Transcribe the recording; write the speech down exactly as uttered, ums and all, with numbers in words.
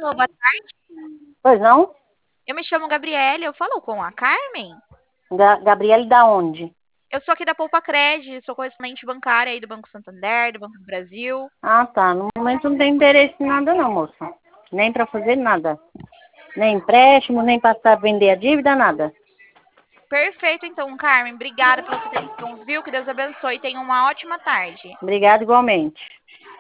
Alô, boa tarde. Pois não? Eu me chamo Gabriele, eu falo com a Carmen? Ga Gabriele da onde? Eu sou aqui da Poupa Cred, sou correspondente bancária aí do Banco Santander, do Banco do Brasil. Ah, tá. No momento não tem interesse em nada não, moça. Nem para fazer nada. Nem empréstimo, nem para vender a dívida, nada. Perfeito, então, Carmen. Obrigada pela sua atenção, viu? Que Deus abençoe e tenha uma ótima tarde. Obrigada igualmente.